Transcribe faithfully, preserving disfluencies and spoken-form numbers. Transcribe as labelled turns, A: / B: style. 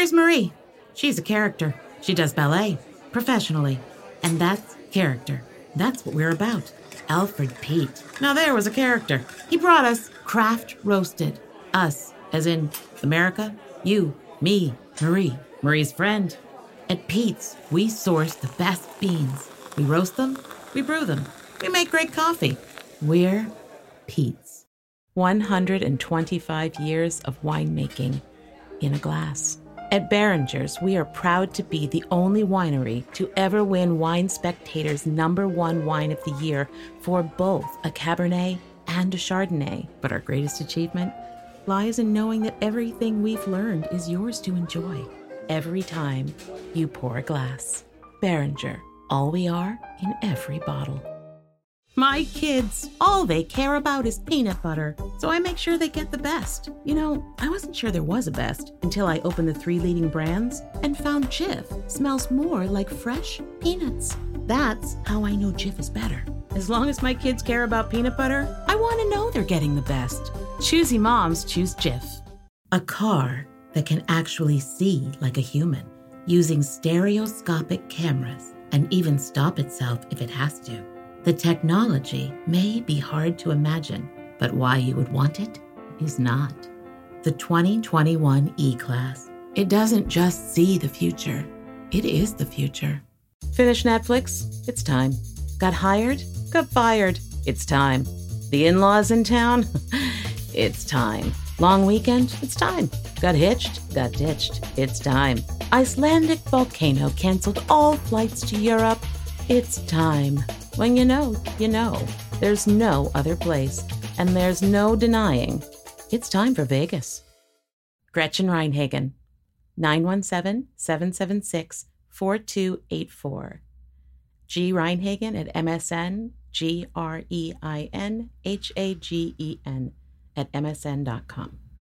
A: Here's Marie. She's a character. She does ballet professionally. And that's character. That's what we're about. Alfred Pete. Now there was a character. He brought us Kraft Roasted. Us, as in America, you, me, Marie, Marie's friend. At Pete's, we source the best beans. We roast them, we brew them, we make great coffee. We're Pete's. one hundred twenty-five years of winemaking in a glass. At Behringer's, we are proud to be the only winery to ever win Wine Spectator's number one wine of the year for both a Cabernet and a Chardonnay. But our greatest achievement lies in knowing that everything we've learned is yours to enjoy every time you pour a glass. Behringer, all we are in every bottle. My kids, all they care about is peanut butter, so I make sure they get the best. You know, I wasn't sure there was a best until I opened the three leading brands and found Jif smells more like fresh peanuts. That's how I know Jif is better. As long as my kids care about peanut butter, I want to know they're getting the best. Choosy moms choose Jif. A car that can actually see like a human, using stereoscopic cameras and even stop itself if it has to. The technology may be hard to imagine, but why you would want it is not. The twenty twenty-one E-Class. It doesn't just see the future, it is the future. Finish Netflix? It's time. Got hired? Got fired? It's time. The in-laws in town? It's time. Long weekend? It's time. Got hitched? Got ditched? It's time. Icelandic volcano canceled all flights to Europe? It's time. When you know, you know. There's no other place, and there's no denying. It's time for Vegas. Gretchen Reinhagen, nine one seven, seven seven six, four two eight four. G. Reinhagen at M S N, G R E I N H A G E N at M S N dot com.